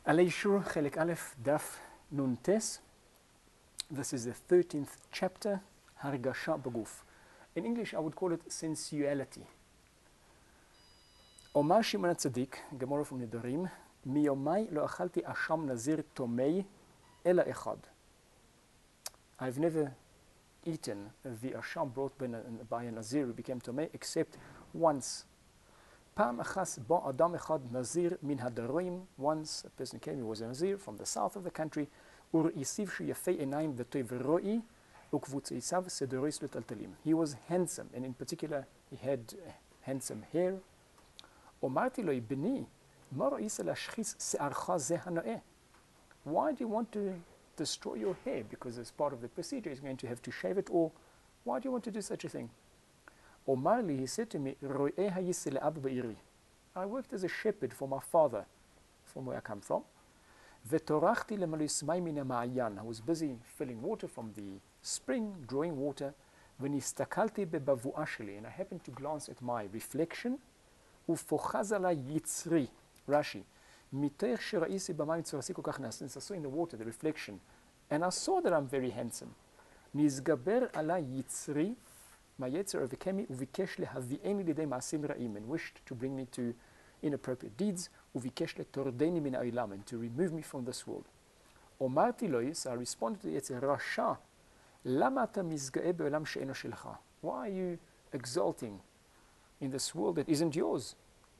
עלי שור, חלק א', דף נ"ט. This is the 13th chapter, הרגשה בגוף. In English I would call it sensuality. אומר שמעון הצדיק, גמרא ונדרים, מיומי לא אכלתי אשם נזיר טומא אלא אחד. I've never eaten the asham brought by a nazir who became tomei except once. פעם אחת בא אדם אחד נזיר מן הדרום. Once a person came, he was a nazir from the south of the country, וראיסיו שיפה עיניים וטוב רואי וקבוצציו סדורי לטלטלים. He was handsome, and in particular he had handsome hair. אמרתי לו, בני, מה ראית להשחיז שערך זה הנאה? Why do you want to destroy your hair? Because as part of the procedure he's going to have to shave it, or why do you want to do such a thing? Omar li, he said to me, I worked as a shepherd for my father, from where I come from. I was busy filling water from the spring, drawing water, when and I happened to glance at my reflection. Rashi. Since I saw in the water the reflection, and I saw that I'm very handsome. My yetzer overcame me, and wished to bring me to inappropriate deeds, and to remove me from this world. So I responded to the yetzer, Rasha, why are you exalting in this world that isn't yours?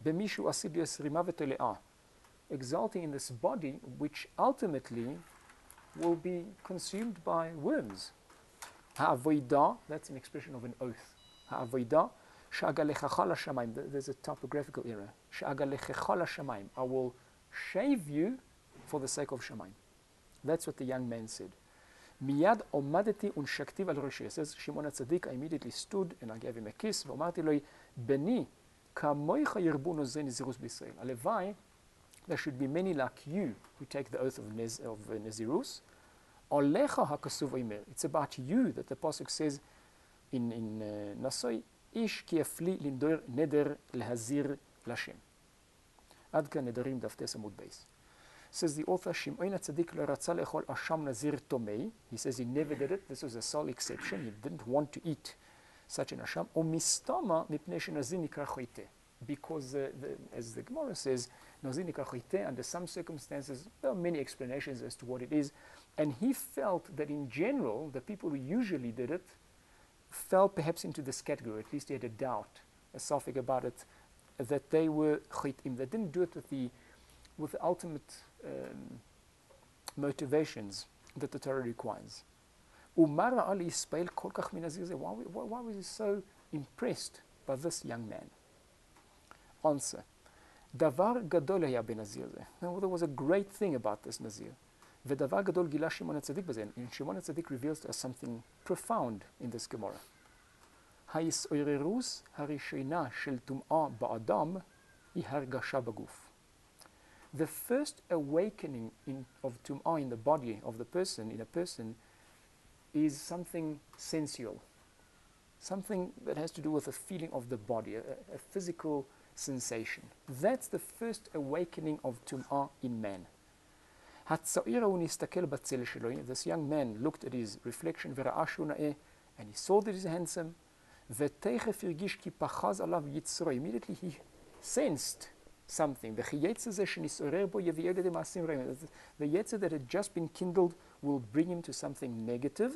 Exalting in this body which ultimately will be consumed by worms. Ha'avodah, that's an expression of an oath. Ha'avodah, sha'agalechacha l'shamayim. There's a typographical error. Sha'agalechacha l'shamayim. I will shave you for the sake of Shamayim. That's what the young man said. Miyad omadeti unshaktiv al roshi. It says, Shimon HaTzadik, I immediately stood and I gave him a kiss. V'omarti lo, beni, kamoicha yirbu nozei nizirus b'Yisrael. Alevai, there should be many like you who take the oath of Nazirus. It's about you that the Pasuk says in Nasoi, Ish ki afli lindor neder lehazir lashem. Adka nedarim daftes amud beis. Says the author, Shimon HaTzadik lo ratza le'echol asham nazir tomei. He says he never did it. This was a sole exception. He didn't want to eat such an asham. O mistama mipnei shenazir nikra choite. Because, as the Gemara says, nazir nikra choite, under some circumstances, there are many explanations as to what it is. And he felt that in general, the people who usually did it fell perhaps into this category. At least he had a doubt, a suffix about it, that they were chitim. They didn't do it with the ultimate motivations that the Torah requires. Why was he so impressed by this young man? Answer. Davar gadol haya benazir. Now, there was a great thing about this nazir. V'davar gadol gila Shimon HaTzadik b'zen. And Shimon HaTzadik reveals to us something profound in this Gemara. Ha'yisoirerus harishina shel tum'ah ba'adam hi hargasha b'guf. The first awakening of tum'ah in the body of the person, in a person, is something sensual. Something that has to do with a feeling of the body, a physical sensation. That's the first awakening of tum'ah in man. This young man looked at his reflection, and he saw that he's handsome. Immediately he sensed something. The yetzer that had just been kindled will bring him to something negative.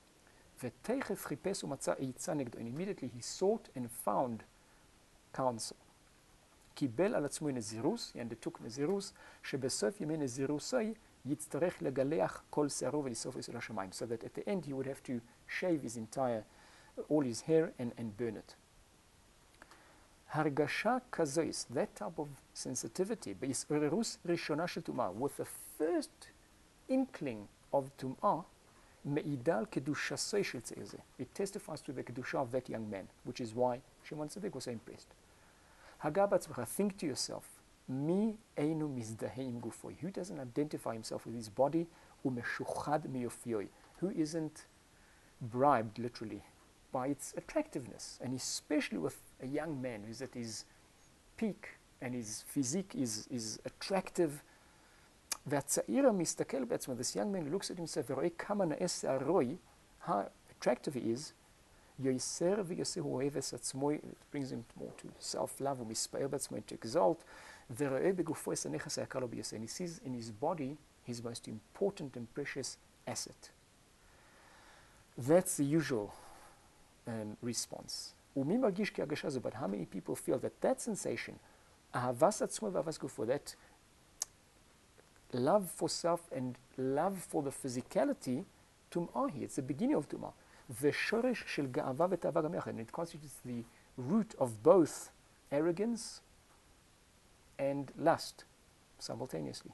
And immediately he sought and found counsel. קיבל על עצמו נזירוס, he undertook נזירוס, שבסוף ימי נזירוסי יצטרך לגלח כל שערו ולשרוף אל השמיים. So that at the end he would have to shave all his hair and burn it. הרגשה כזויס, that type of sensitivity, בהתעוררות ראשונה של טומאה, with the first inkling of טומאה, מעידה על קדושתו של צעיר זה. It testifies to the kedusha of that young man, which is why Shimon HaTzadik was so impressed. Think to yourself, Mi einu mizdahe im gufoi. Who doesn't identify himself with his body? Umeshuchad miyofioi. Who isn't bribed, literally, by its attractiveness? And especially with a young man who's at his peak and his physique is attractive. והצעיר המסתכל בעצמו, this young man looks at himself ורואה כמה נאה שערוי, how attractive he is, יויסר ויוסר הוא אוהב את עצמו, it brings him more to self-love, הוא מספער בעצמו to exalt, ורואה בגופו את הנכס היקר לו ביותר. And he sees in his body his most important and precious asset. That's the usual response. ומי מרגיש כהרגשה הזו? But how many people feel that that sensation, אהבת עצמו ואהבת גופו, that love for self and love for the physicality, טומאה היא, it's the beginning of טומאה. ושורש של גאווה ותאווה גם יחד. And it constitutes the root of both arrogance and lust simultaneously.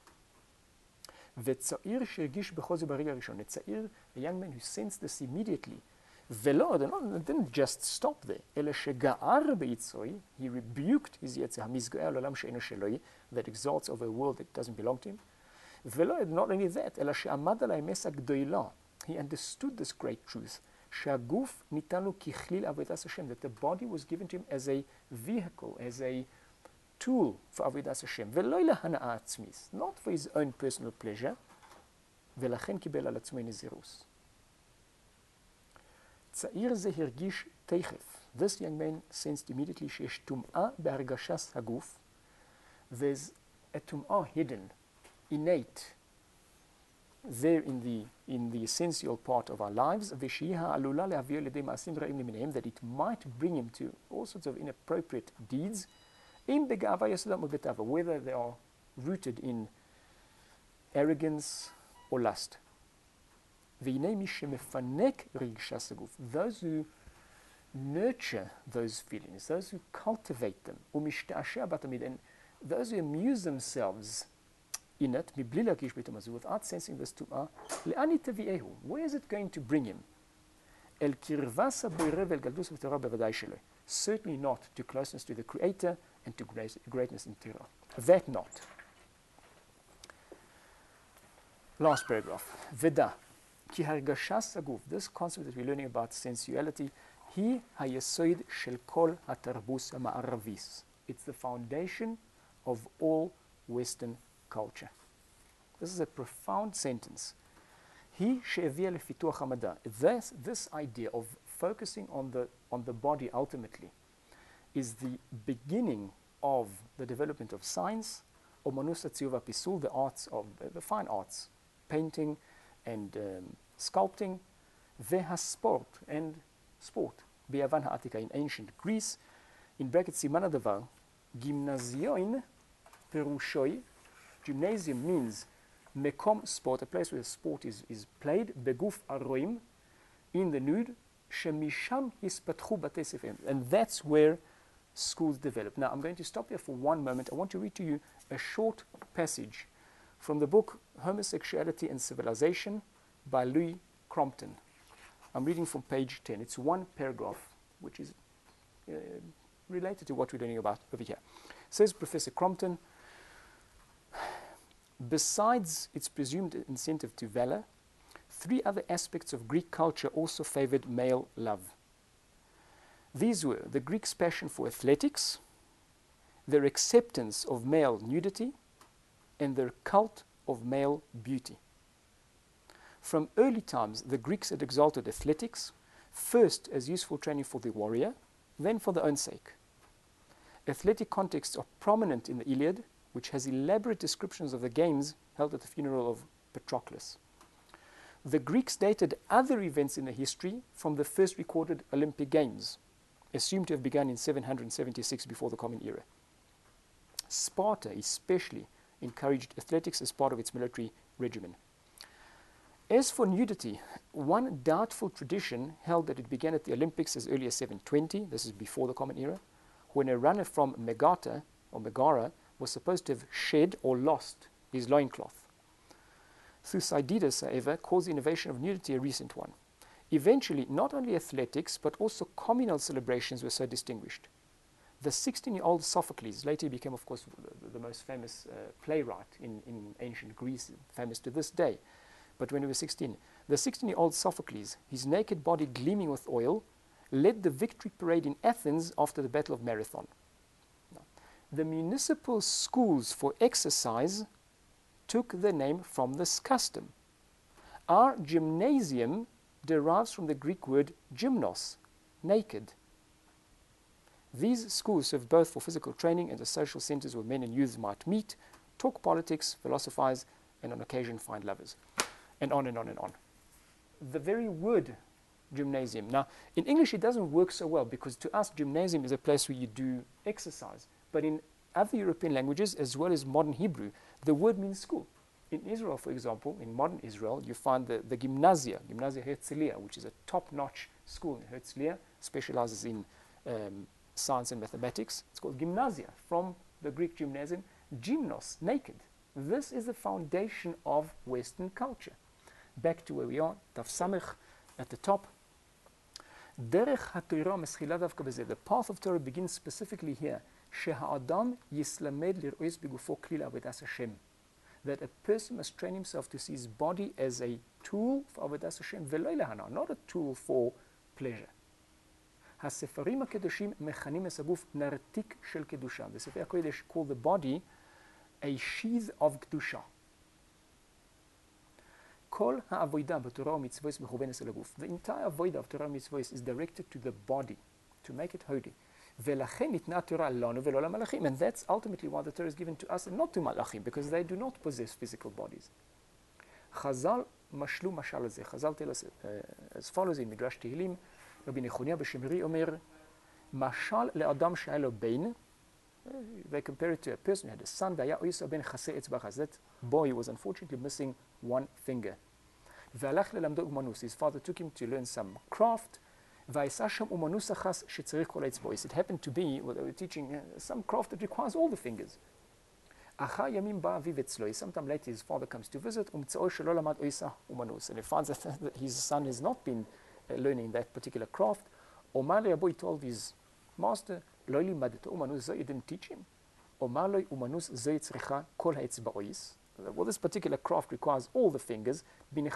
וצעיר שהרגיש בכל זה ברגע הראשון, צעיר, a young man who sensed this immediately, ולא, it didn't just stop there, אלא שגער ביצרוי, he rebuked his יצר, המסגר לעולם שאינו שלוי, that exalts over a world that doesn't belong to him, ולא, not only that, אלא שעמד על האמס הגדולה, he understood this great truth, שהגוף ניתן לו ככליל עבודת השם, that the body was given to him as a vehicle, as a tool for עבודת השם, ולא להנאה עצמית, not for his own personal pleasure, ולכן קיבל על עצמו נזירוס. צעיר זה הרגיש תכף. This young man sensed immediately שיש טומאה בהרגשת הגוף. There's a טומאה hidden, innate, there in the essential part of our lives, ושהיא העלולה להביא לידי מעשים רעים למיניהם, that it might bring him to all sorts of inappropriate deeds, אם בגאווה יסודם או בתאווה, whether they are rooted in arrogance or lust. והנה מי שמפנק רגשת הגוף, those who nurture those feelings, those who cultivate them, ומשתעשע בתמיד, and those who amuse themselves in it, מבלי להרגיש בטומאה זו, without sensing this טומאה, לאן היא תביאהו? Where is it going to bring him? אל קרבס הבורא ואל גדלות ותורה בוודאי שלא. Certainly not to closeness to the Creator and to greatness in Torah. That not. Last paragraph. ודע. כי הרגשת הגוף, this concept that we're learning about sensuality, היא היסוד של כל התרבות המערבית. It's the foundation of all Western culture. This is a profound sentence. היא שהביאה לפיתוח המדע. This idea of focusing on the body ultimately is the beginning of the development of science, אומנות הציור והפיסול, the arts of the fine arts, painting and sculpting, והספורט and sport. ביוון העתיקה, in ancient Greece, in brackets סימן הדבר, גימנזיון פירושוי, gymnasium means מקום sport, a place where sport is played, בגוף הרואים, in the nude, שמשם הספתחו בתי ספר. And that's where schools develop. Now, I'm going to stop there for one moment. I want to read to you a short passage from the book Homosexuality and Civilization by Louis Crompton. I'm reading from page 10. It's one paragraph, which is related to what we're learning about over here. Says Professor Crompton, besides its presumed incentive to valor, 3 other aspects of Greek culture also favored male love. These were the Greeks' passion for athletics, their acceptance of male nudity, and their cult of male beauty. From early times, the Greeks had exalted athletics, first as useful training for the warrior, then for their own sake. Athletic contexts are prominent in the Iliad, which has elaborate descriptions of the games held at the funeral of Patroclus. The Greeks dated other events in their history from the first recorded Olympic Games, assumed to have begun in 776 before the Common Era. Sparta especially encouraged athletics as part of its military regimen. As for nudity, one doubtful tradition held that it began at the Olympics as early as 720, this is before the Common Era, when a runner from Megara was supposed to have shed or lost his loincloth. Thucydides, however, calls the innovation of nudity a recent one. Eventually, not only athletics, but also communal celebrations were so distinguished. The 16-year-old Sophocles later became, of course, the most famous playwright in ancient Greece, famous to this day. But when he was 16, the 16-year-old Sophocles, his naked body gleaming with oil, led the victory parade in Athens after the Battle of Marathon. Now, the municipal schools for exercise took their name from this custom. Our gymnasium derives from the Greek word gymnos, naked. These schools serve both for physical training and as social centers where men and youths might meet, talk politics, philosophize, and on occasion find lovers. And on and on and on. The very word gymnasium. Now, in English it doesn't work so well because to us gymnasium is a place where you do exercise. But in other European languages, as well as modern Hebrew, the word means school. In Israel, for example, in modern Israel, you find the Gymnasia Herzliya, which is a top-notch school in Herzliya, specializes in science and mathematics. It's called Gymnasia, from the Greek gymnasium, gymnos, naked. This is the foundation of Western culture. Back to where we are, Tav Samech at the top. Derech HaTorah meschila davka b'zeh. The path of Torah begins specifically here. Sheha'adam yislamed lir'ois b'gufo kli la'avodas Hashem. That a person must train himself to see his body as a tool for avodas Hashem, v'lo lehana, not a tool for pleasure. HaSefarim HaKedoshim mechanim es haguf nartik shel kedusha. The Sefer HaKodesh call the body a sheath of kedusha. Kol ha'avodah b'Torah u'mitzvos mechuvenes el haguf. The entire avodah of Torah and mitzvos is directed to the body, to make it holy. Ve'lachen nitna Torah lanu ve'lo la'malachim. And that's ultimately why the Torah is given to us and not to malachim, because they do not possess physical bodies. Chazal mashlu mashal hazeh. Chazal tell us as follows in Midrash Tehillim. Rabbi Nechonia b'Shemri omer, mashal le'adam she'aya lo bein. They compare it to a person who had a son. That boy was unfortunately missing one finger. His father took him to learn some craft. It happened to be, well, they were teaching some craft that requires all the fingers. Sometime later his father comes to visit, and he finds that his son has not been learning that particular craft. Boy told his master, you didn't teach him. Well, this particular craft requires all the fingers.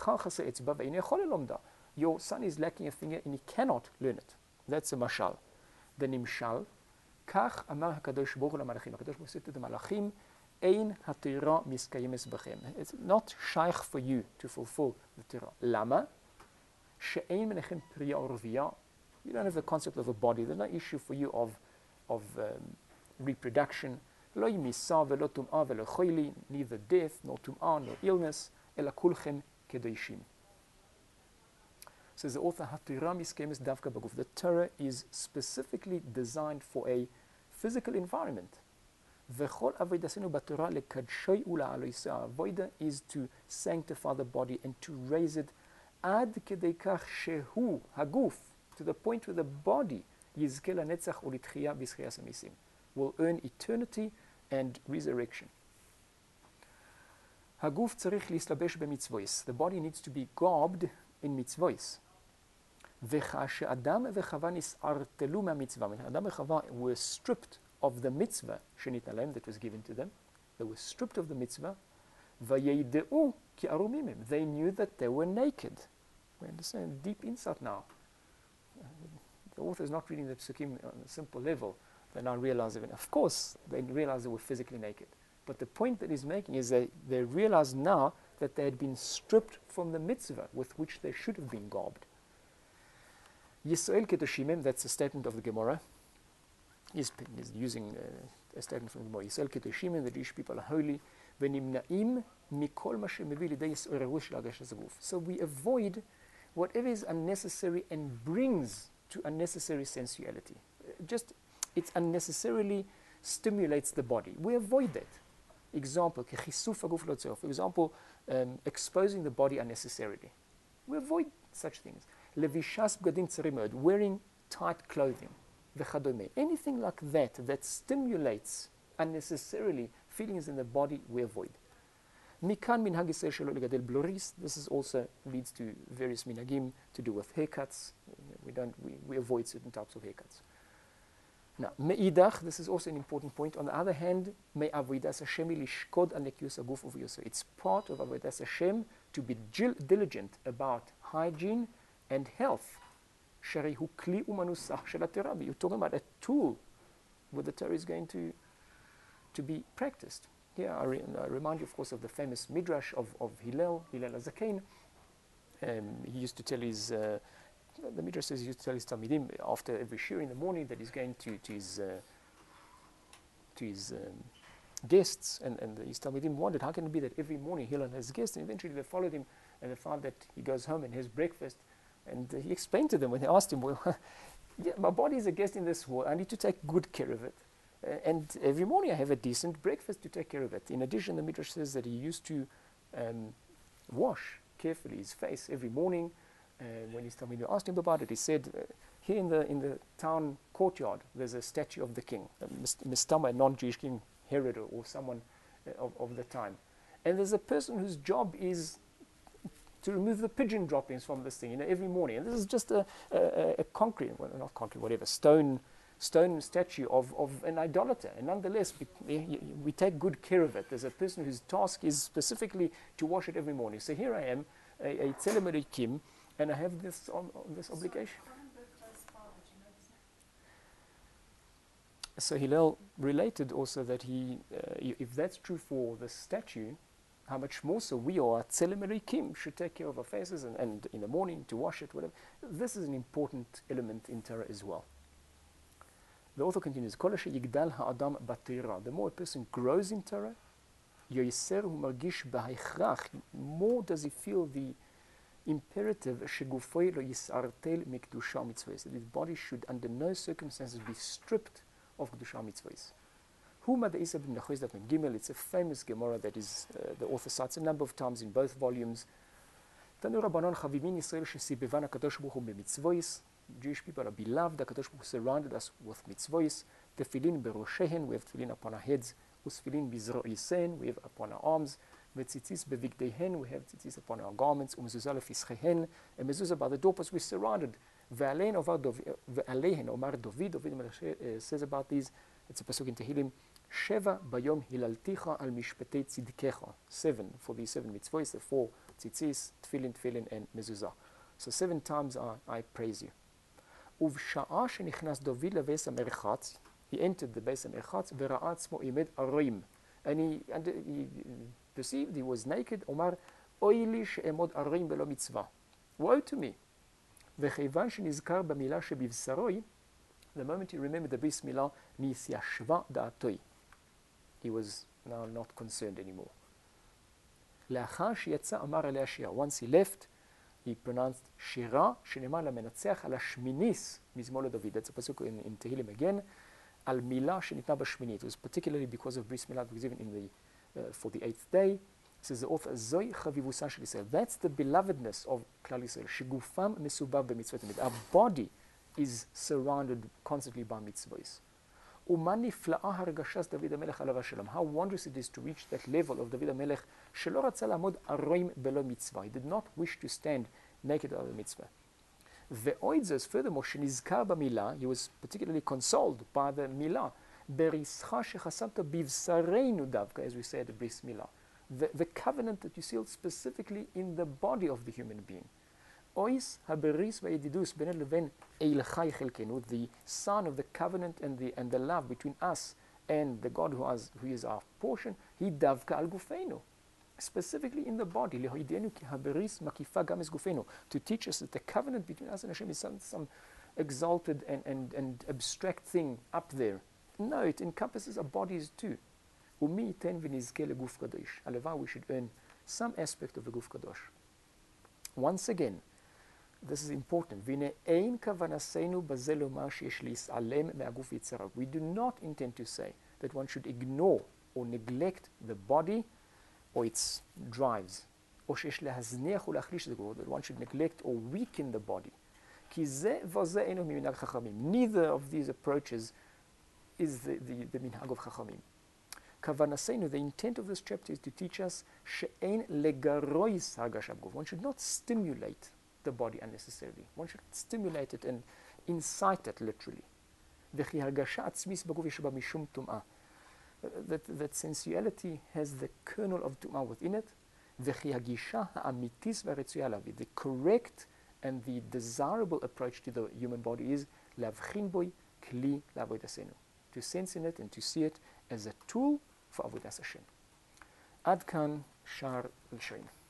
Your son is lacking a finger and he cannot learn it. That's a mashal. The nimshal, kach amar hakadosh baruch hu lamalachim. Hakadosh baruch hu said to the malachim, ein haTorah miskayemes bechem. It's not shaykh for you to fulfill the Torah. Lama, she'ein menechem priya urviya. You don't have the concept of a body. There's no issue for you of reproduction. Lo yimisa velo tum'ah velo choili, neither death nor tum'ah nor illness. Ela kulchem kedoshim. Says the author, the Torah is specifically designed for a physical environment. Avodah is to sanctify the body and to raise it ad kedei kach shehu haguf, to the point where the body will earn eternity and resurrection. Haguf tzarich lislabesh b'mitzvos. The body needs to be garbed in mitzvos. Adam and Chava were stripped of the mitzvah that was given to them. They were stripped of the mitzvah. They knew that they were naked. We understand deep insight now. The author is not reading the Psukim on a simple level. They now realize, of course, they realized they were physically naked. But the point that he's making is that they realize now that they had been stripped from the mitzvah with which they should have been garbed. Yisrael Kedoshimim, that's a statement of the Gemara. He's using a statement from the Gemara. Yisrael Kedoshimim, the Jewish people are holy. So we avoid whatever is unnecessary and brings to unnecessary sensuality. It unnecessarily stimulates the body. We avoid that. Example, for example, exposing the body unnecessarily. We avoid such things. Wearing tight clothing, anything like that stimulates unnecessarily feelings in the body, we avoid. This is also leads to various minhagim to do with haircuts. We avoid certain types of haircuts. Now, me'idach, this is also an important point. On the other hand, me'avodas Hashem lishkod al nekius haguf u'v'yoseh. It's part of avodas Hashem to be diligent about hygiene and health. You're talking about a tool where the Torah is going to be practiced. here I remind you, of course, of the famous midrash of Hillel HaZaken. He used to tell his, the midrash says he used to tell his Talmidim after every shir in the morning that he's going to his guests, and his Talmidim wondered, how can it be that every morning Hillel has guests? And eventually they followed him, and they found that he goes home and has breakfast. And he explained to them when they asked him, well, yeah, my body is a guest in this world. I need to take good care of it. And every morning I have a decent breakfast to take care of it. In addition, the Midrash says that he used to wash carefully his face every morning. When his Talmidim asked him about it, he said, here in the town courtyard, there's a statue of the king, Mistama, a non-Jewish king, Herod or someone of the time. And there's a person whose job is to remove the pigeon droppings from this thing, every morning. And this is just a concrete, well, not concrete, whatever, stone statue of an idolater. And nonetheless, we take good care of it. There's a person whose task is specifically to wash it every morning. So here I am, a Tzelem Kim, and I have this obligation. So Hillel related also that if that's true for the statue, how much more so we are, Tzelem Kim, should take care of our faces and in the morning to wash it, whatever. This is an important element in Torah as well. The author continues, the more a person grows in Torah, more does he feel the imperative that his body should under no circumstances be stripped of Kedusha Mitzvahs. It's a famous Gemara that is the author cites a number of times in both volumes. Jewish people are beloved. HaKadosh Baruch Hu surrounded us with mitzvahs. Tefillin beroshehen, we have tefillin upon our heads. Usfillin bizro'isen, we have upon our arms. Vetzitzis bevigdehen, we have tzitzis upon our garments. Umezuzah lefischehen, and mezuzah by the doorpost, we're surrounded. Ve'alein omar David says about these, it's a pasuk in Tehillim, Sheva bayom hilalticha al mishpetei tzidkecha. 7 for these 7 mitzvahs, the 4 tzitzis, tefillin, and mezuzah. So 7 times I praise you. Uvsha'a shenichnas David lebeis hamerchatz, he entered the Beis HaMerchatz, v'ra'a atzmo imed aroim, and he perceived he was naked. Omar oili she'emod aroim belo mitzvah. Woe to me. V'cheivan shenizkar b'milah shebivsaroi, the moment he remembered the bris milah, nisyashva da'atoi, he was now not concerned anymore. La'achar sheyatza amar alei shira, once he left, he pronounced Shira, Shenemar LaMenatzeach al Hashminis Mizmor LeDavid. That's a pasuk in Tehillim again. Al Milah Shenitna B'Shmini. It was particularly because of Bris Milah, because even in for the 8th day. Says the author, Zoi Chavivusa Shel Yisrael. That's the belovedness of Klal Yisrael. Shegufam Mesubav B'Mitzvot Tamid. Our body is surrounded constantly by mitzvahs. Umani Fla'ah Hargashas David HaMelech Alav Shalom. How wondrous it is to reach that level of David HaMelech. Shelo Ratza La'amod Aroim Belo Mitzvah. He did not wish to stand naked out of the mitzvah. Ve'oidzes, furthermore, Shenizkar B'Milah, he was particularly consoled by the Milah. Berischa Shechasabta Bivsareinu Davka, as we say at the Bris Milah. The covenant that you sealed specifically in the body of the human being. Ois haberis ve'edidus b'nei leven eilchai chelkenu, the sign of the covenant and the love between us and the God who is our portion. He davka al gufenu, specifically in the body. Lehoidenu ki haberis makifa gam es gufenu, to teach us that the covenant between us and Hashem is some exalted and abstract thing up there. No, it encompasses our bodies too. Umi ten v'nizke leguf kadosh. Aleva, we should earn some aspect of the guf kadosh. Once again, this is important. We do not intend to say that one should ignore or neglect the body or its drives, or that one should neglect or weaken the body. Neither of these approaches is the minhag of Chachamim. The intent of this chapter is to teach us one should not stimulate the body unnecessarily. One should stimulate it and incite it literally. That sensuality has the kernel of tum'ah within it. The correct and the desirable approach to the human body is to sense in it and to see it as a tool for avodas Hashem. עד כאן שער לשון.